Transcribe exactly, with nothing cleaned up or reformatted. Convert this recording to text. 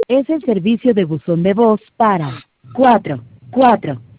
Es el servicio de buzón de voz para cuatro cuatro